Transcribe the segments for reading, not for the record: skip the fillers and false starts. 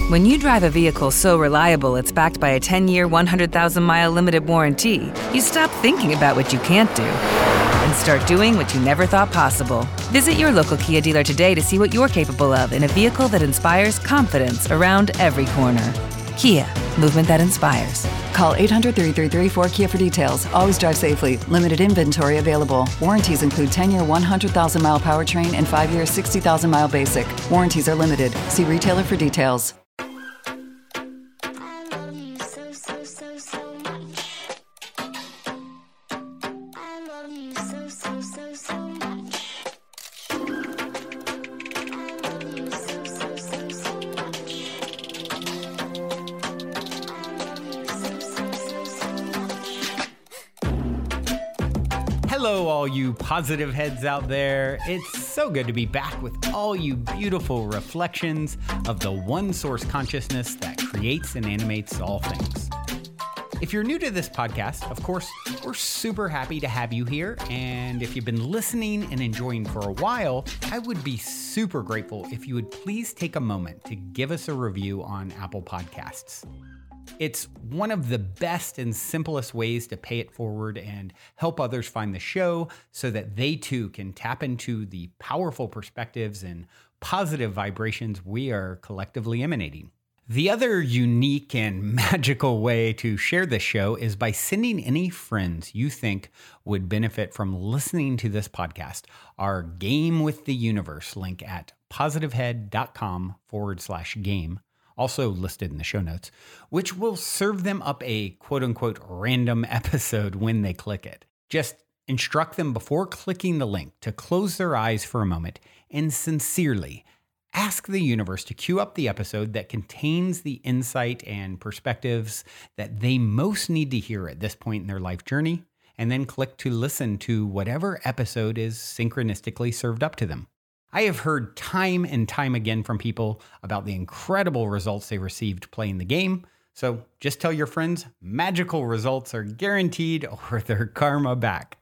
When you drive a vehicle so reliable it's backed by a 10-year, 100,000-mile limited warranty, you stop thinking about what you can't do and start doing what you never thought possible. Visit your local Kia dealer today to see what you're capable of in a vehicle that inspires confidence around every corner. Kia, movement that inspires. Call 800-333-4KIA for details. Always drive safely. Limited inventory available. Warranties include 10-year 100,000-mile powertrain and 5-year 60,000-mile basic. Warranties are limited. See retailer for details. Hello, all you positive heads out there. It's so good to be back with all you beautiful reflections of the one source consciousness that creates and animates all things. If you're new to this podcast, of course, we're super happy to have you here. And if you've been listening and enjoying for a while, I would be super grateful if you would please take a moment to give us a review on Apple Podcasts. It's one of the best and simplest ways to pay it forward and help others find the show so that they too can tap into the powerful perspectives and positive vibrations we are collectively emanating. The other unique and magical way to share this show is by sending any friends you think would benefit from listening to this podcast our Game with the Universe link at positivehead.com/game. Also listed in the show notes, which will serve them up a quote-unquote random episode when they click it. Just instruct them before clicking the link to close their eyes for a moment and sincerely ask the universe to cue up the episode that contains the insight and perspectives that they most need to hear at this point in their life journey, and then click to listen to whatever episode is synchronistically served up to them. I have heard time and time again from people about the incredible results they received playing the game. So just tell your friends magical results are guaranteed or their karma back.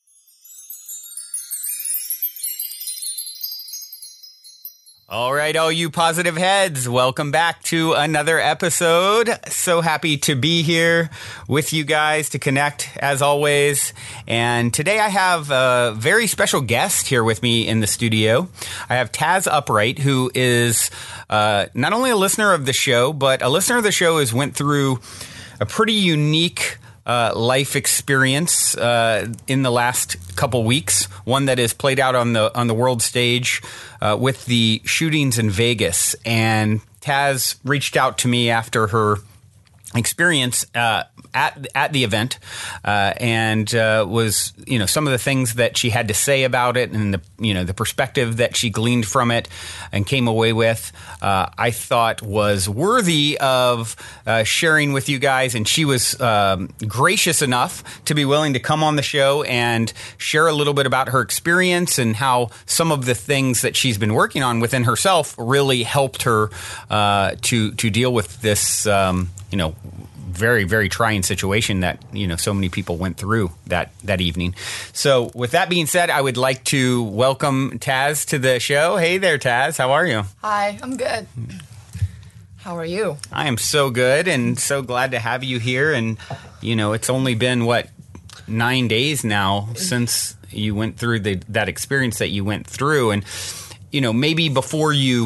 All right, all you positive heads, welcome back to another episode. So happy to be here with you guys to connect as always. And today I have a very special guest here with me in the studio. I have Taz Upright, who is not only a listener of the show, but a listener of the show who's went through a pretty unique life experience in the last couple weeks, one that is played out on the world stage with the shootings in Vegas. And Taz reached out to me after her experience at the event and was, some of the things that she had to say about it and the perspective that she gleaned from it and came away with, I thought was worthy of sharing with you guys. And she was gracious enough to be willing to come on the show and share a little bit about her experience and how some of the things that she's been working on within herself really helped her to deal with this, very, very trying situation that, so many people went through that evening. So with that being said, I would like to welcome Taz to the show. Hey there, Taz. How are you? Hi, I'm good. How are you? I am so good and so glad to have you here. And, it's only been, 9 days now since you went through that experience that you went through. And, maybe before you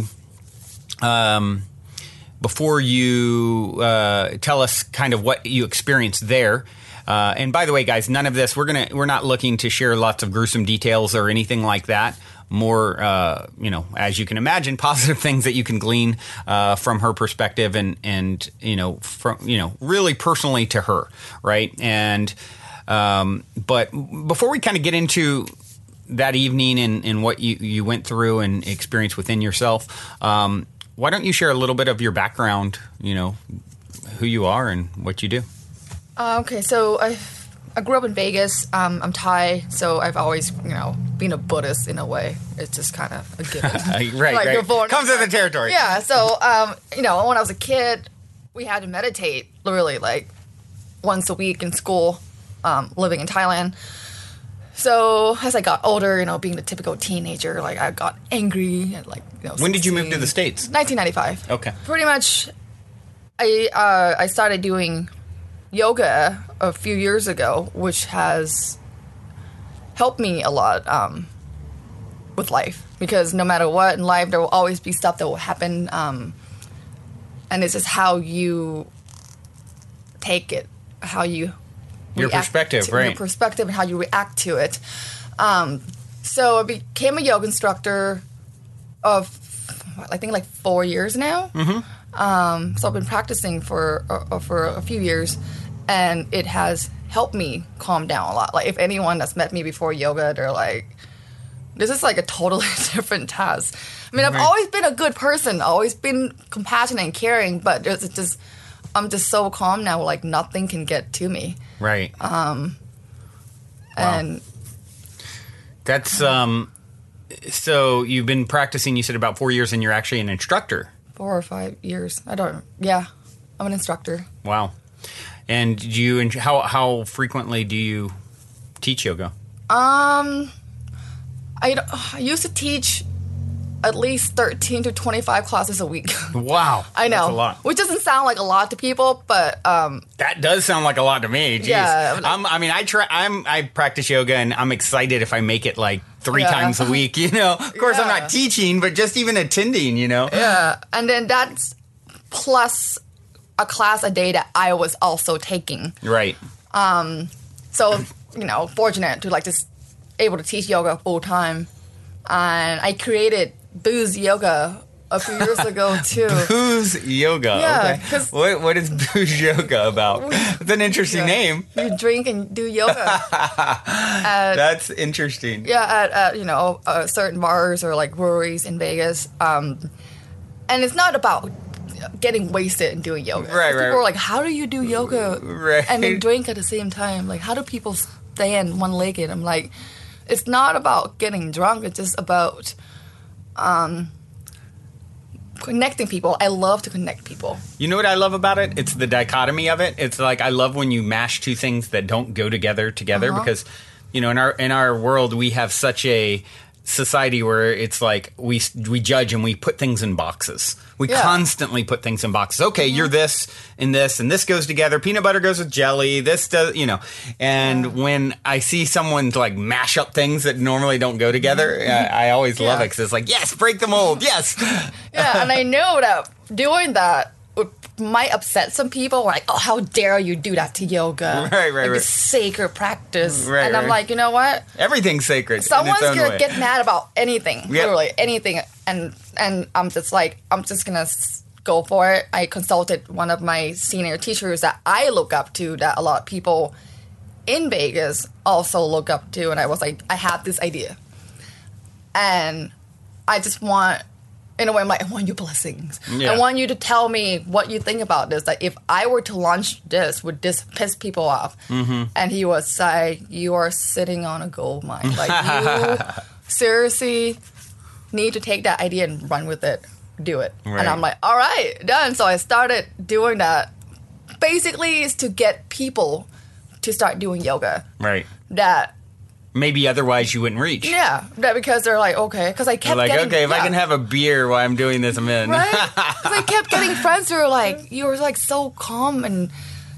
tell us kind of what you experienced there. And by the way, guys, none of this, we're not looking to share lots of gruesome details or anything like that. More, as you can imagine, positive things that you can glean from her perspective and from, really personally to her. Right. And, but before we kind of get into that evening and what you went through and experienced within yourself, why don't you share a little bit of your background, who you are and what you do? Okay, so I grew up in Vegas. I'm Thai, so I've always, been a Buddhist in a way. It's just kind of a given. right. You're born comes with the territory. Yeah, so, when I was a kid, we had to meditate literally once a week in school, living in Thailand. So as I got older, being the typical teenager, like I got angry and When did you move to the States? 1995. Okay. Pretty much, I started doing yoga a few years ago, which has helped me a lot with life. Because no matter what in life, there will always be stuff that will happen, and it's just how you take it, how you your perspective, right? Your perspective and how you react to it. So I became a yoga instructor of, I think, 4 years now. Mm-hmm. So I've been practicing for a few years, and it has helped me calm down a lot. Like, if anyone that's met me before yoga, they're like, this is like a totally different task. I mean, I've always been a good person, always been compassionate and caring, but I'm just so calm now, like nothing can get to me. Right. And that's so you've been practicing, you said, about 4 years, and you're actually an instructor. 4 or 5 years. I'm an instructor. Wow. And how frequently do you teach yoga? I used to teach at least 13 to 25 classes a week. Wow. I know. That's a lot. Which doesn't sound like a lot to people, but that does sound like a lot to me. Jeez. Yeah. I practice yoga, and I'm excited if I make it like 3 times a week, Of course, I'm not teaching, but just even attending, Yeah. And then that's plus a class a day that I was also taking. Right. So, fortunate to just able to teach yoga full time. And I created Booze Yoga a few years ago too. Booze Yoga. Yeah. Okay. What is Booze Yoga about? It's an interesting name. You drink and do yoga. That's interesting. Yeah, at certain bars or breweries in Vegas. And it's not about getting wasted and doing yoga. Right. People are like, how do you do yoga and then drink at the same time? Like, how do people stand one-legged? I'm like, it's not about getting drunk. It's just about connecting people. I love to connect people. You know what I love about it? It's the dichotomy of it. It's like, I love when you mash two things that don't go together because, in our world, we have such a society where it's like we judge and we put things in boxes. We constantly put things in boxes. Okay, you're this and this goes together. Peanut butter goes with jelly. This does, And when I see someone mash up things that normally don't go together, I always love it because it's like, yes, break the mold. Yes. Yeah, and I know that doing that might upset some people. Like, oh, how dare you do that to yoga? Right. It's sacred practice. Right, and I'm like, you know what? Everything's sacred. Someone's in its own gonna way. get mad about anything, literally anything, and I'm just gonna go for it. I consulted one of my senior teachers that I look up to, that a lot of people in Vegas also look up to, and I was like, I have this idea, and I just want. In a way, I'm like, I want your blessings. Yeah. I want you to tell me what you think about this. Like, if I were to launch this, would this piss people off? Mm-hmm. And he was like, you are sitting on a gold mine. Like, you seriously need to take that idea and run with it. Do it. Right. And I'm like, all right, done. So I started doing that. Basically, is to get people to start doing yoga. Right. That... Maybe otherwise you wouldn't reach. Yeah, because they're like, okay. Because I kept getting... okay, if I can have a beer while I'm doing this, I'm in. Right? Because I kept getting friends who were like, you were so calm and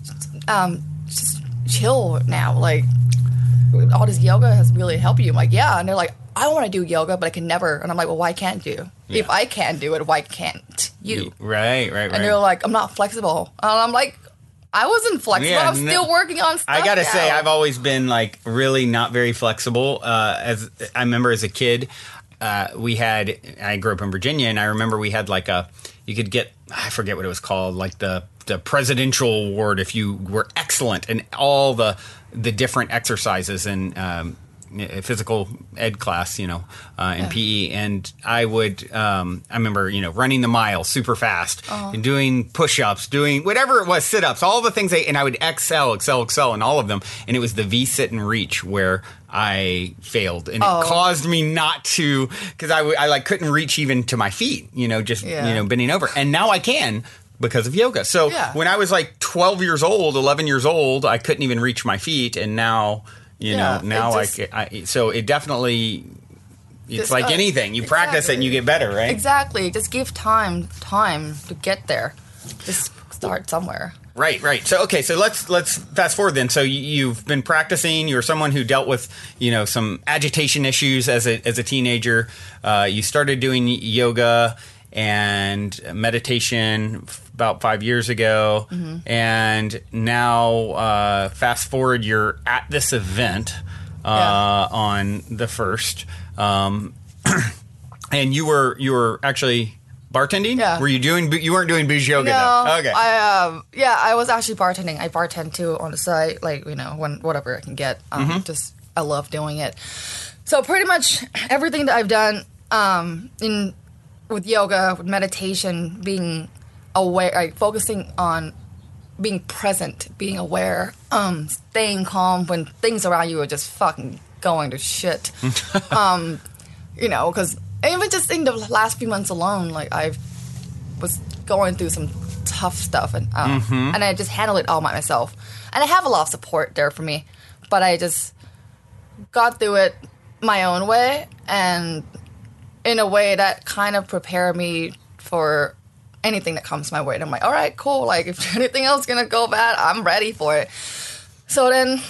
just chill now. Like, all this yoga has really helped you. I'm like, yeah. And they're like, I want to do yoga, but I can never. And I'm like, well, why can't you? Yeah. If I can't do it, why can't you? Right. And they're like, I'm not flexible. And I'm like... I wasn't flexible. I'm still working on stuff. I gotta now. say, I've always been really not very flexible. As I remember as a kid, I grew up in Virginia, and I remember we had you could get, I forget what it was called, the presidential award if you were excellent in all the different exercises and physical ed class, in PE. And I would, I remember, running the mile super fast and doing push-ups, doing whatever it was, sit-ups, all the things and I would excel in all of them. And it was the V-sit and reach where I failed. And it caused me not to, because I couldn't reach even to my feet, bending over. And now I can. Because of yoga. So when I was 12 years old, 11 years old, I couldn't even reach my feet. And now, You know, now so it definitely, it's like anything. You practice it and you get better, right? Exactly. Just give time to get there. Just start somewhere. Right. So let's fast forward then. So you've been practicing. You're someone who dealt with, some agitation issues as a teenager. You started doing yoga and meditation about 5 years ago, and now fast forward, you're at this event on the 1st, and you were actually bartending? Yeah. You weren't doing booze yoga no, though? Okay. I was actually bartending. I bartend too on the side, when whatever I can get. I love doing it. So pretty much everything that I've done with yoga, with meditation, being aware, focusing on being present, being aware, staying calm when things around you are just fucking going to shit. Because even just in the last few months alone, I was going through some tough stuff, and I just handled it all by myself. And I have a lot of support there for me, but I just got through it my own way, and in a way that kind of prepared me for anything that comes my way. And I'm like, all right, cool. If anything else is going to go bad, I'm ready for it. So then,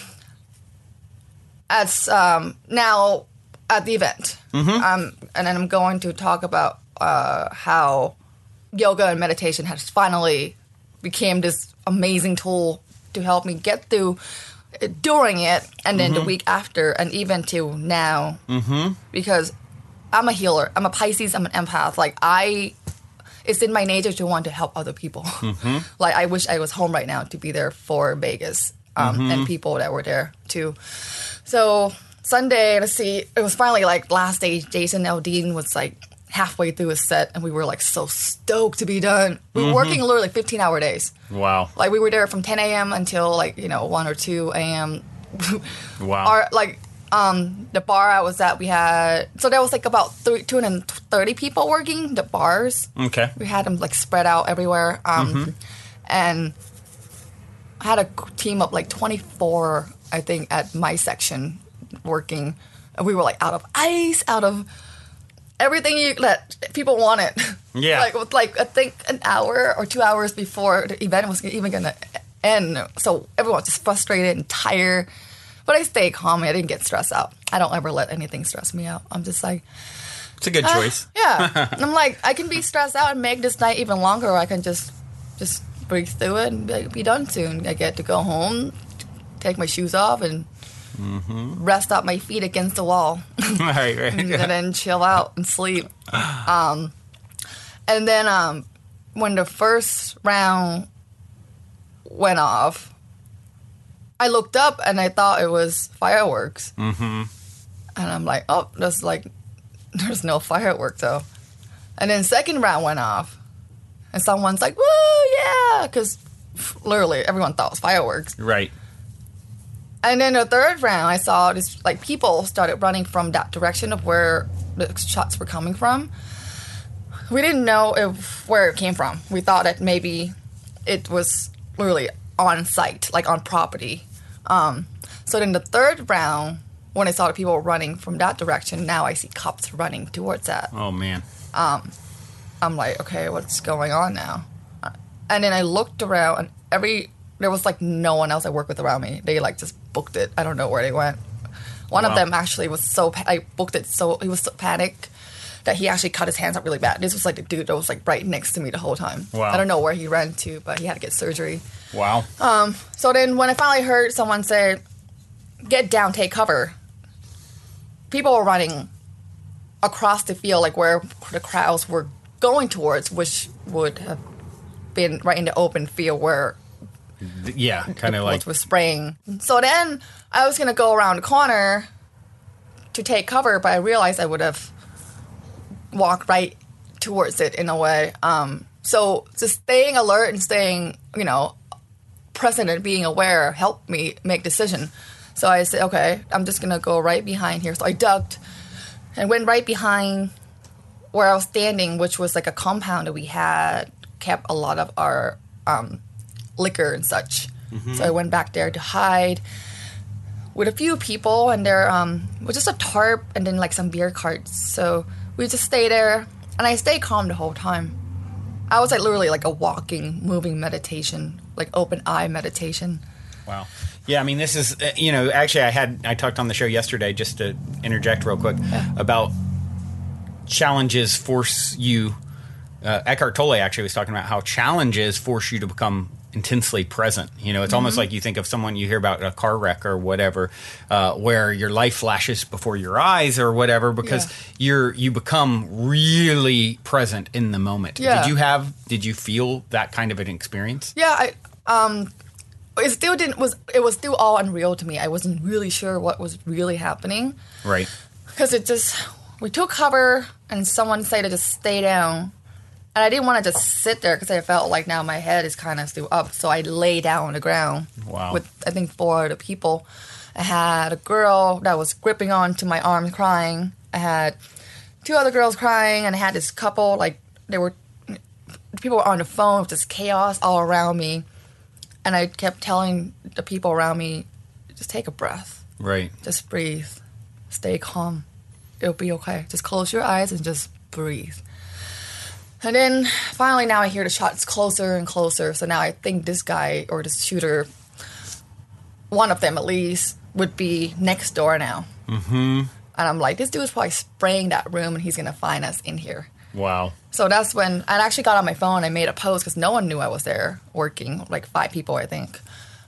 now at the event, and then I'm going to talk about how yoga and meditation has finally became this amazing tool to help me get through during it, and then the week after, and even to now, because I'm a healer. I'm a Pisces. I'm an empath. It's in my nature to want to help other people. I wish I was home right now to be there for Vegas and people that were there too. So Sunday, let's see, it was finally last day. Jason Aldean was halfway through his set, and we were so stoked to be done. We were working literally 15-hour days. Wow. We were there from 10 a.m. until 1 or 2 a.m. Wow. The bar I was at, we had, so there was about 230 people working the bars. Okay. We had them spread out everywhere. And I had a team of 24, I think, at my section working. And we were out of ice, out of everything that people wanted. Yeah. I think an hour or 2 hours before the event was even going to end. So everyone was just frustrated and tired. But I stayed calm. I didn't get stressed out. I don't ever let anything stress me out. I'm just it's a good choice. Yeah. And I'm I can be stressed out and make this night even longer, or I can just breathe through it and be done soon. I get to go home, take my shoes off, and rest up my feet against the wall. Right. And then chill out and sleep. And then when the first round went off, I looked up and I thought it was fireworks. And I'm oh, there's no fireworks though. And then second round went off, and someone's woo, yeah, because literally everyone thought it was fireworks. Right. And then the third round, I saw this people started running from that direction of where the shots were coming from. We didn't know where it came from. We thought that maybe it was literally on site, on property. So then the third round, when I saw the people running from that direction, now I see cops running towards that. Oh, man. I'm okay, what's going on now? And then I looked around, and there was no one else I worked with around me. They just booked it. I don't know where they went. One of them actually was I booked it he was so panicked that he actually cut his hands up really bad. This was the dude that was right next to me the whole time. Wow. I don't know where he ran to, but he had to get surgery. Wow. So then when I finally heard someone say, get down, take cover, people were running across the field, where the crowds were going towards, which would have been right in the open field where kind of bullets were spraying. So then I was going to go around the corner to take cover, but I realized I would have walked right towards it in a way. So just staying alert and staying, present and being aware helped me make decision. So I said, okay, I'm just going to go right behind here. So I ducked and went right behind where I was standing, which was a compound that we had kept a lot of our liquor and such. So I went back there to hide. with a few people, and there was just a tarp and then like some beer carts. So we just stay there, and I stay calm the whole time. I was like literally like a walking, moving meditation, like open eye meditation. Wow. Yeah, I mean, this is, actually I talked on the show yesterday, just to interject real quick, about challenges force you. Eckhart Tolle actually was talking about how challenges force you to become intensely present. It's almost like you think of someone, you hear about a car wreck or whatever, where your life flashes before your eyes or whatever, because you become really present in the moment. Yeah. Did you feel that kind of an experience? Yeah, it still it was still all unreal to me. I wasn't really sure what was really happening. Right. Because we took cover and someone said to just stay down. And I didn't want to just sit there because I felt like now my head is kind of still up. So I lay down on the ground with, I think, 4 other people. I had a girl that was gripping onto my arm crying. I had 2 other girls crying. And I had this couple, like, people were on the phone with just chaos all around me. And I kept telling the people around me, just take a breath. Right. Just breathe. Stay calm. It'll be okay. Just close your eyes and just breathe. And then finally now I hear the shots closer and closer. So now I think this guy or this shooter, one of them at least, would be next door now. Mm-hmm. And I'm like, this dude is probably spraying that room and he's going to find us in here. Wow. So that's when I actually got on my phone. I made a post because no one knew I was there working, like 5 people, I think.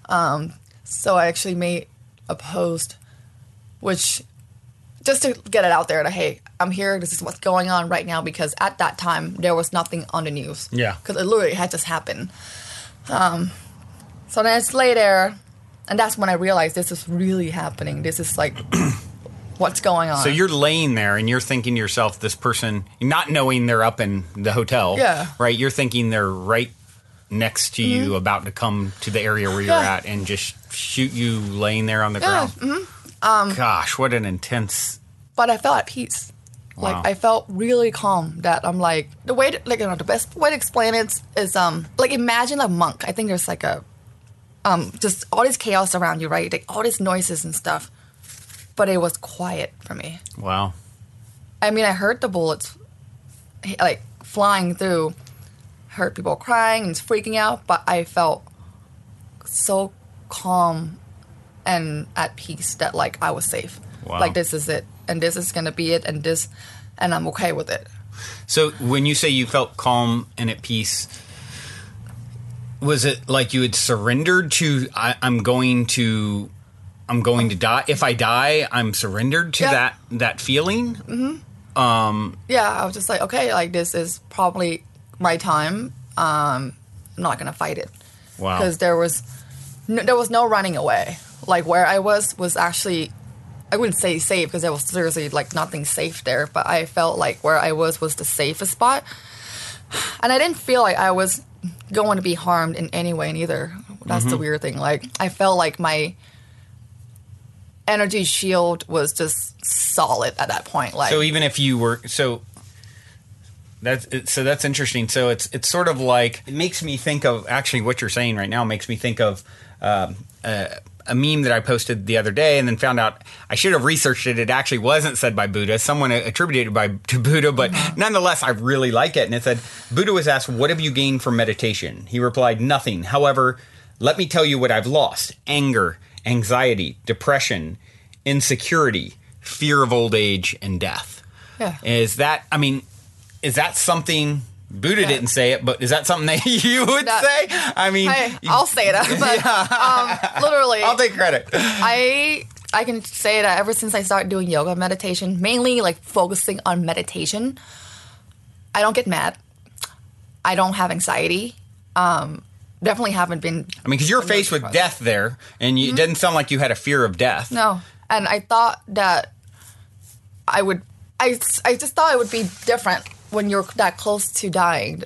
So I actually made a post, which just to get it out there that, hey, I'm here. This is what's going on right now, because at that time there was nothing on the news. Yeah. Because it literally had just happened. So then I just lay there, and that's when I realized this is really happening. This is like what's going on. So you're laying there and you're thinking to yourself, this person, not knowing they're up in the hotel, right? You're thinking they're right next to you, about to come to the area where you're at and just shoot you laying there on the ground. Gosh, what an intense. But I felt at peace. Wow. Like I felt really calm. That I'm like the way to, the best way to explain it is like imagine a monk. I think there's like a just all this chaos around you, right? Like all these noises and stuff. But it was quiet for me. Wow. I mean, I heard the bullets like flying through. Heard people crying and freaking out, but I felt so calm and at peace that like I was safe. Wow. Like this is it, and this is gonna be it, and I'm okay with it. So when you say you felt calm and at peace, was it like you had surrendered to I'm going to die? If I die, I'm surrendered to that feeling. Mm-hmm. Yeah, I was just like, okay, like this is probably my time. I'm not gonna fight it. Wow. Because there was no running away. Like where I was actually, I wouldn't say safe because there was seriously like nothing safe there, but I felt like where I was the safest spot. And I didn't feel like I was going to be harmed in any way neither. That's the weird thing. Like I felt like my energy shield was just solid at that point. Like, so even if you were that's interesting. So it's sort of like, it makes me think of, actually what you're saying right now makes me think of a meme that I posted the other day and then found out I should have researched it. It actually wasn't said by Buddha. Someone attributed it to Buddha, but nonetheless, I really like it. And it said, Buddha was asked, what have you gained from meditation? He replied, nothing. However, let me tell you what I've lost. Anger, anxiety, depression, insecurity, fear of old age, and death. Yeah. Is that something... Buddha didn't say it, but is that something that you would say? I mean... I'll say that, but literally... I'll take credit. I can say that ever since I started doing yoga meditation, mainly like focusing on meditation, I don't get mad. I don't have anxiety. Definitely haven't been... I mean, because you're faced with death there, and it doesn't sound like you had a fear of death. No. And I thought that I would... I just thought it would be different when you're that close to dying.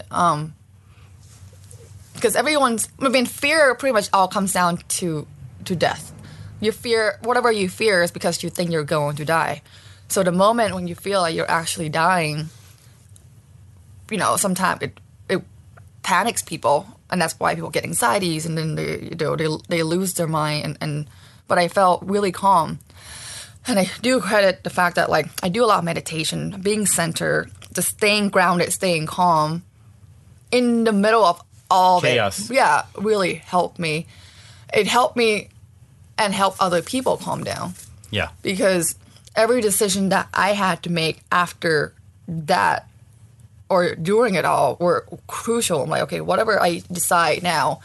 Because fear pretty much all comes down to death. You fear, whatever you fear is because you think you're going to die. So the moment when you feel like you're actually dying, sometimes it panics people, and that's why people get anxieties, and then they lose their mind and but I felt really calm. And I do credit the fact that, like, I do a lot of meditation, being centered, just staying grounded, staying calm in the middle of all chaos. Yeah, really helped me. It helped me and helped other people calm down. Yeah. Because every decision that I had to make after that or during it all were crucial. I'm like, okay, whatever I decide now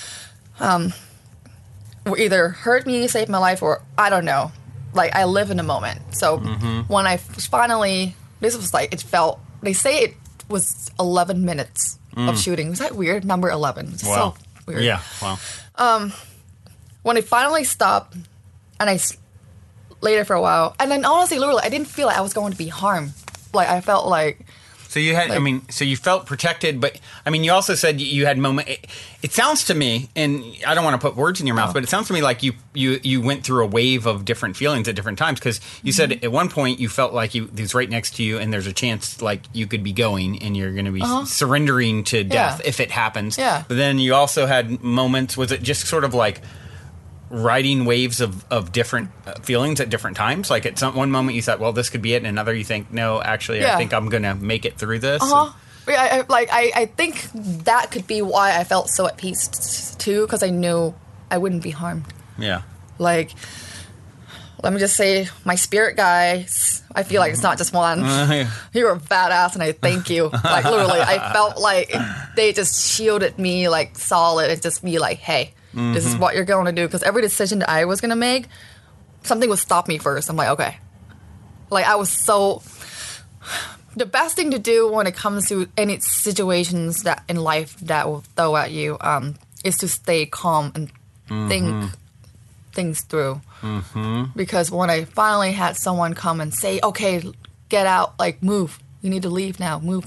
will either hurt me, save my life, or I don't know. Like, I live in the moment. So when I finally, this was like, it felt, they say it was 11 minutes of shooting. Was that weird? Number 11. Wow. So weird. Yeah, wow. When it finally stopped, and I later for a while, and then honestly, literally, I didn't feel like I was going to be harmed. Like, I felt like... So you had, so you felt protected, but, you also said you had it sounds to me, and I don't want to put words in your mouth, but it sounds to me like you went through a wave of different feelings at different times, because you said at one point you felt like he was right next to you, and there's a chance, like, you could be going, and you're going to be surrendering to death if it happens. Yeah. But then you also had moments, was it just sort of like riding waves of different feelings at different times? Like, at one moment you thought, well, this could be it, and another you think, no, actually, I think I'm going to make it through this. Yeah, I think that could be why I felt so at peace, too, because I knew I wouldn't be harmed. Yeah. Like, let me just say, my spirit guys, I feel like it's not just one. You're a badass, and I thank you. Like, literally, I felt like they just shielded me, like, solid, and just be like, hey, this is what you're going to do. Because every decision that I was going to make, something would stop me first. I'm like, okay. Like, I was so... The best thing to do when it comes to any situations that in life that will throw at you is to stay calm and think things through. Because when I finally had someone come and say, okay, get out, like, move. You need to leave now. Move.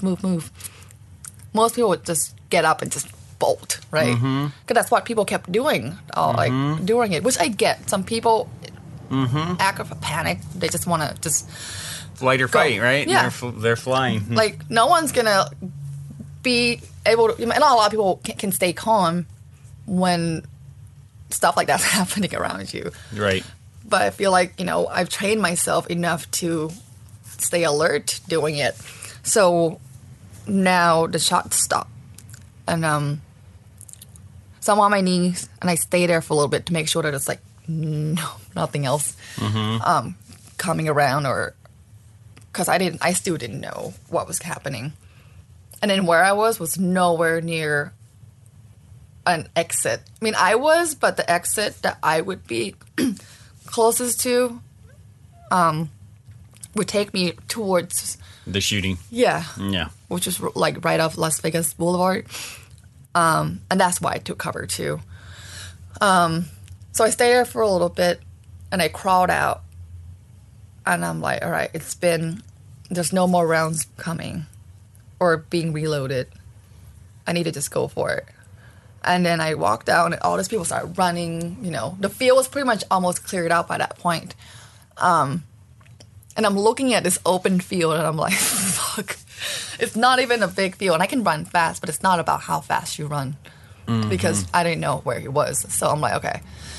Most people would just get up and just bolt, right? Because that's what people kept doing, like, during it, which I get. Some people act of a panic. They just want to just... Flight or fight, right? Yeah. They're flying. Like, no one's going to be able to... Not a lot of people can stay calm when stuff like that's happening around you. Right. But I feel like, I've trained myself enough to stay alert doing it. So now the shots stop. And so I'm on my knees, and I stay there for a little bit to make sure that it's like, no, nothing else coming around, or... Because I still didn't know what was happening. And then where I was nowhere near an exit. I was, but the exit that I would be closest to would take me towards... The shooting. Yeah. Yeah. Which is, like, right off Las Vegas Boulevard. And that's why I took cover, too. So I stayed there for a little bit, and I crawled out. And I'm like, all right, there's no more rounds coming or being reloaded. I need to just go for it. And then I walked out, and all these people started running. The field was pretty much almost cleared out by that point. And I'm looking at this open field, and I'm like, fuck. It's not even a big field. And I can run fast, but it's not about how fast you run. Because I didn't know where he was. So I'm like, okay.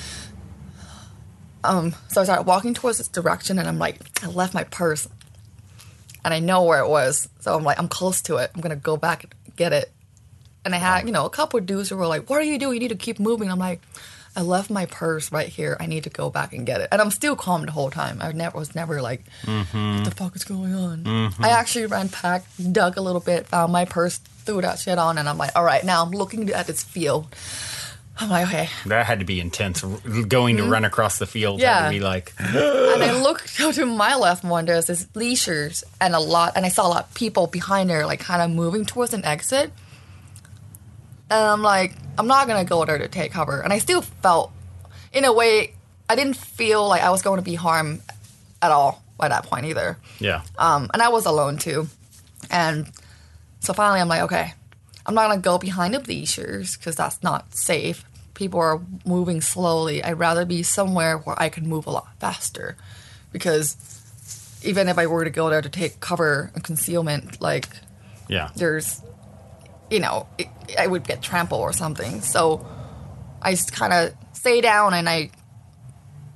So I started walking towards this direction, and I'm like, I left my purse, and I know where it was. So I'm like, I'm close to it. I'm going to go back and get it. And I had, a couple of dudes who were like, what are you doing? You need to keep moving. I'm like, I left my purse right here. I need to go back and get it. And I'm still calm the whole time. I was never like, what the fuck is going on? I actually ran back, dug a little bit, found my purse, threw that shit on, and I'm like, all right, now I'm looking at this field. I'm like, okay. That had to be intense. Going to run across the field had to be like... And I looked to my left one, there's this leashers and I saw a lot of people behind there, like, kind of moving towards an exit. And I'm like, I'm not going to go there to take cover. And I still felt, in a way, I didn't feel like I was going to be harmed at all by that point either. Yeah. And I was alone, too. And so finally I'm like, okay. I'm not going to go behind the bleachers because that's not safe. People are moving slowly. I'd rather be somewhere where I can move a lot faster. Because even if I were to go there to take cover and concealment, like, there's, I would get trampled or something. So I just kind of stay down, and I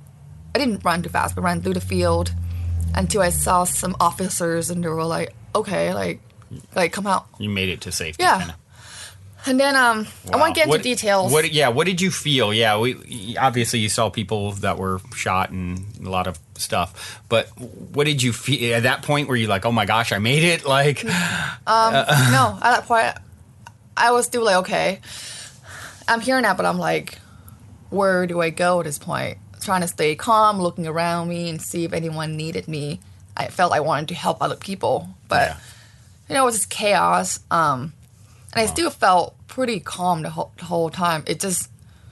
I didn't run too fast, but ran through the field until I saw some officers, and they were like, okay, like come out. You made it to safety. Yeah. Kinda. And then I won't get into details. What did you feel? Yeah, obviously you saw people that were shot and a lot of stuff. But what did you feel at that point? Were you like, oh my gosh, I made it? Like, no, at that point, I was still like, okay, I'm here now, but I'm like, where do I go at this point? Trying to stay calm, looking around me and see if anyone needed me. I felt I wanted to help other people, but it was just chaos. And I still felt pretty calm the whole time. It just,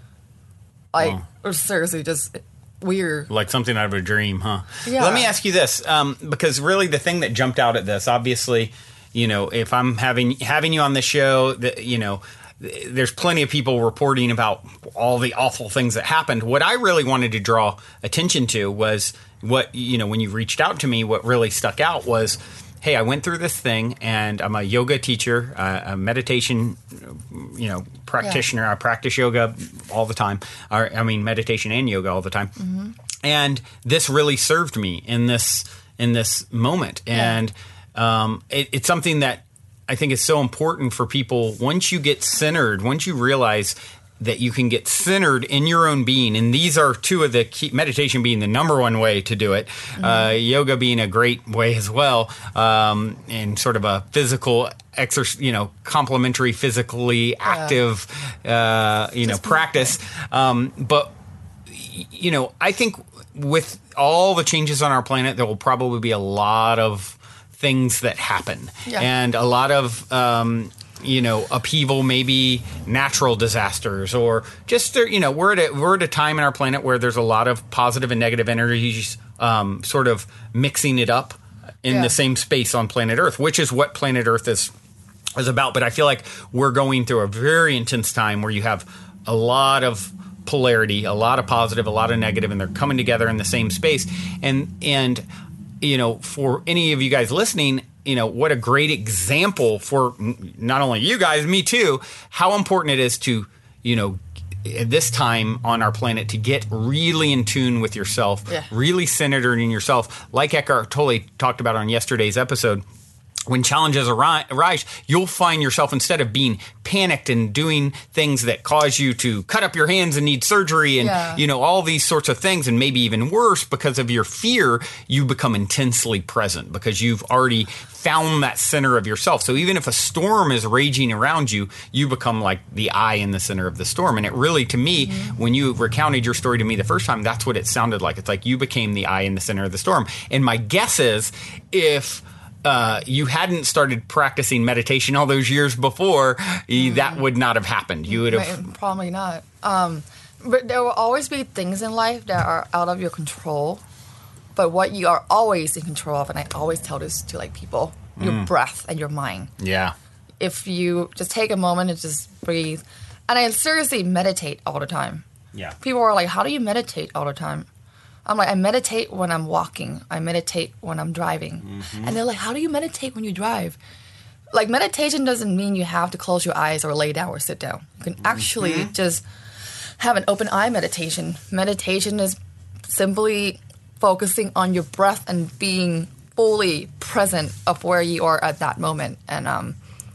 it was seriously just weird. Like something out of a dream, huh? Yeah. Let me ask you this, because really the thing that jumped out at this, obviously, if I'm having you on the show, there's plenty of people reporting about all the awful things that happened. What I really wanted to draw attention to was what, when you reached out to me, what really stuck out was, hey, I went through this thing, and I'm a yoga teacher, a meditation, practitioner. I practice yoga all the time. Meditation and yoga all the time. Mm-hmm. And this really served me in this moment. And it's something that I think is so important for people. Once you get centered, once you realize that you can get centered in your own being. And these are two of the key, meditation being the number one way to do it, yoga being a great way as well, and sort of a physical exercise, complementary, physically active, practice. But, I think with all the changes on our planet, there will probably be a lot of things that happen and a lot of, upheaval, maybe natural disasters, or just, we're at a time in our planet where there's a lot of positive and negative energies sort of mixing it up in the same space on planet Earth, which is what planet Earth is about. But I feel like we're going through a very intense time where you have a lot of polarity, a lot of positive, a lot of negative, and they're coming together in the same space. And for any of you guys listening, what a great example for not only you guys, me too, how important it is to, at this time on our planet to get really in tune with yourself, really centered in yourself. Like Eckhart Tolle talked about on yesterday's episode, when challenges arise, you'll find yourself, instead of being panicked and doing things that cause you to cut up your hands and need surgery and, all these sorts of things, and maybe even worse because of your fear, you become intensely present because you've already found that center of yourself. So even if a storm is raging around you, you become like the eye in the center of the storm. And it really, to me, when you recounted your story to me the first time, that's what it sounded like. It's like you became the eye in the center of the storm. And my guess is, if you hadn't started practicing meditation all those years before, that would not have happened. You would have... Probably not. But there will always be things in life that are out of your control. But what you are always in control of, and I always tell this to people, your breath and your mind. Yeah. If you just take a moment and just breathe. And I seriously meditate all the time. Yeah. People are like, how do you meditate all the time? I'm like, I meditate when I'm walking. I meditate when I'm driving. Mm-hmm. And they're like, how do you meditate when you drive? Like, meditation doesn't mean you have to close your eyes or lay down or sit down. You can actually just have an open eye meditation. Meditation is simply focusing on your breath and being fully present of where you are at that moment. And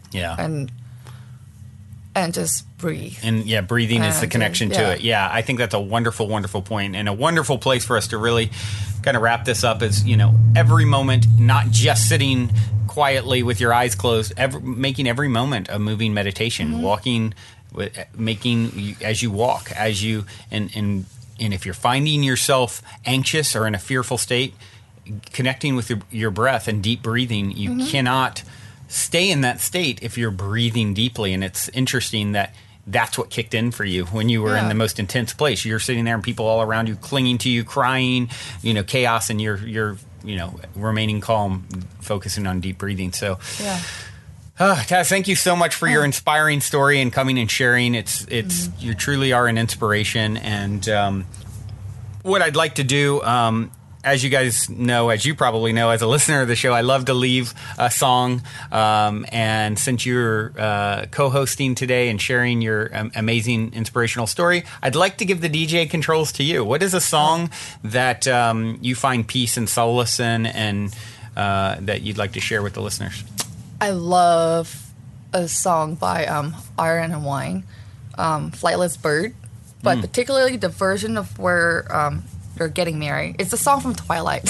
and just breathe. And breathing is the connection to it. Yeah, I think that's a wonderful, wonderful point, and a wonderful place for us to really kind of wrap this up is, every moment, not just sitting quietly with your eyes closed, making every moment a moving meditation, walking, making as you walk, and if you're finding yourself anxious or in a fearful state, connecting with your breath and deep breathing, you cannot stay in that state if you're breathing deeply. And it's interesting that that's what kicked in for you when you were in the most intense place. You're sitting there and people all around you clinging to you, crying, chaos, and you're remaining calm, focusing on deep breathing. So Taz, thank you so much for your inspiring story and coming and sharing. You truly are an inspiration. And what I'd like to do as you guys know, as you probably know, as a listener of the show, I love to leave a song. And since you're co-hosting today and sharing your amazing inspirational story, I'd like to give the DJ controls to you. What is a song that you find peace and solace in, and that you'd like to share with the listeners? I love a song by Iron and Wine, Flightless Bird, but particularly the version of where they're getting married. It's a song from Twilight.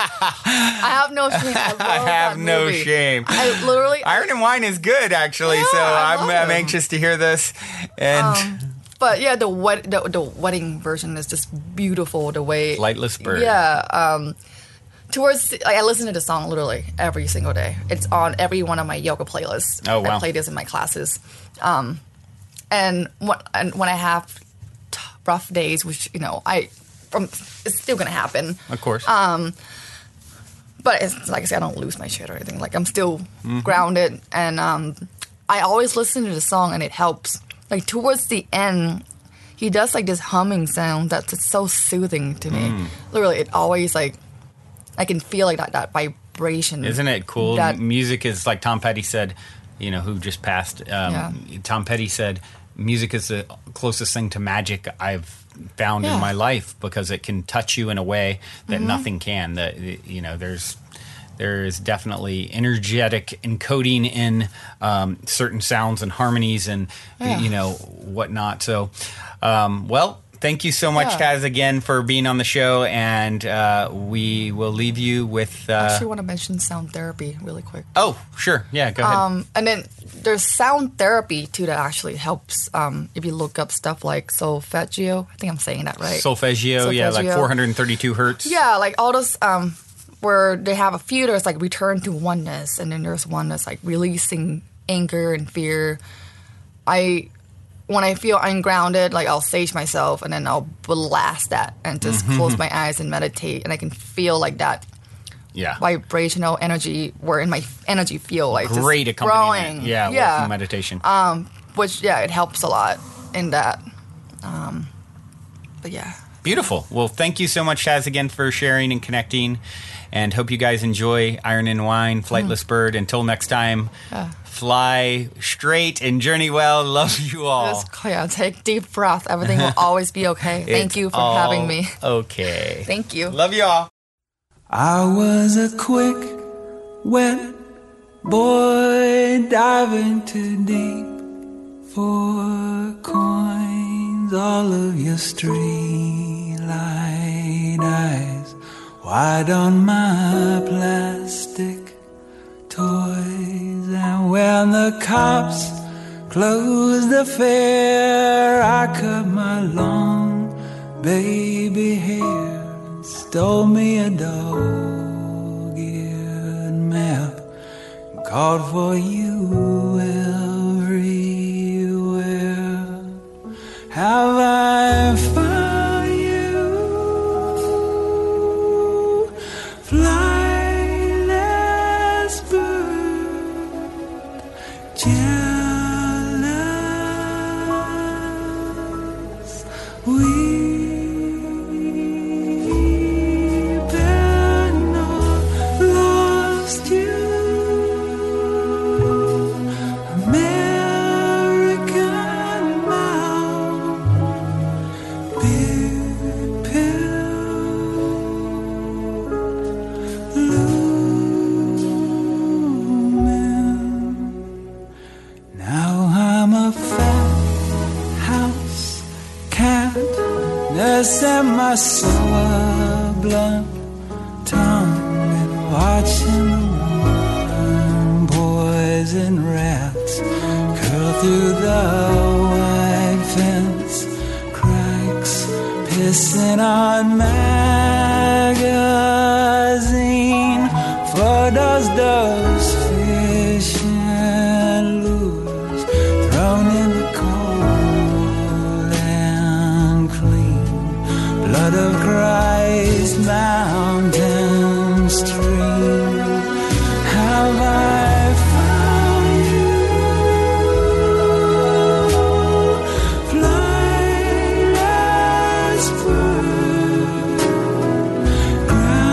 I have no shame. I have no shame. I literally Iron and Wine is good, actually. Yeah, so I'm anxious to hear this. And but yeah, the wedding version is just beautiful. The way Flightless Bird. Yeah. I listen to the song literally every single day. It's on every one of my yoga playlists. Oh wow! I play this in my classes. And when I have rough days, which it's still gonna happen. Of course. But it's like I said, I don't lose my shit or anything. Like I'm still grounded, and I always listen to the song, and it helps. Like towards the end, he does like this humming sound that's just so soothing to me. Literally, it always like I can feel like that vibration. Isn't it cool? Music is like Tom Petty said, who just passed. Tom Petty said, music is the closest thing to magic I've found in my life, because it can touch you in a way that nothing can. There is definitely energetic encoding in certain sounds and harmonies and whatnot. So, thank you so much, Kaz, again for being on the show, and we will leave you with. I actually want to mention sound therapy really quick. Oh, sure, yeah, go ahead. And then there's sound therapy too that actually helps. If you look up stuff like solfeggio, I think I'm saying that right. Solfeggio, yeah, like 432 hertz. Yeah, like all those where they have a few. There's like return to oneness, and then there's one that's like releasing anger and fear. When I feel ungrounded, like I'll sage myself and then I'll blast that and just close my eyes and meditate, and I can feel like that vibrational energy where in my energy field like great just accompaniment. growing. Yeah, with meditation. Which it helps a lot in that. But yeah. Beautiful. Well, thank you so much, Chaz, again for sharing and connecting, and hope you guys enjoy Iron and Wine, Flightless Bird. Until next time, fly straight and journey well. Love you all. Just take deep breath. Everything will always be okay. Thank you for having me. Okay. Thank you. Love you all. I was a quick, wet boy diving too deep for coins. All of your streetlight eyes wide on my plastic toys. And when the cops closed the fair, I cut my long baby hair, stole me a dog-eared map, called for you everywhere. Have I found you, flightless bird, jealous, weeping, lost you, American mouth, beer pill, looming. Now I'm a fat house cat, nursing my sour blunt tongue and watching the warm poison rats curl through the white fence cracks, pissing on magazine photos, those fish and lures thrown in the cold and clean blood of Christ, mountain stream. Have I found you, flightless bird, ground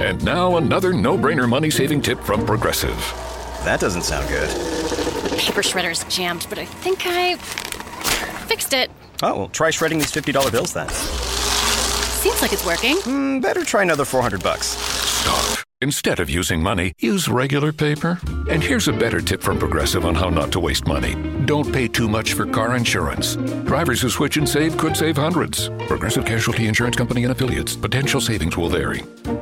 And now another no-brainer money-saving tip from Progressive. That doesn't sound good. The paper shredder's jammed, but I think I fixed it. Oh, well, try shredding these $50 bills then. Seems like it's working. Better try another $400. Stop. Instead of using money, use regular paper. And here's a better tip from Progressive on how not to waste money. Don't pay too much for car insurance. Drivers who switch and save could save hundreds. Progressive Casualty Insurance Company and Affiliates. Potential savings will vary.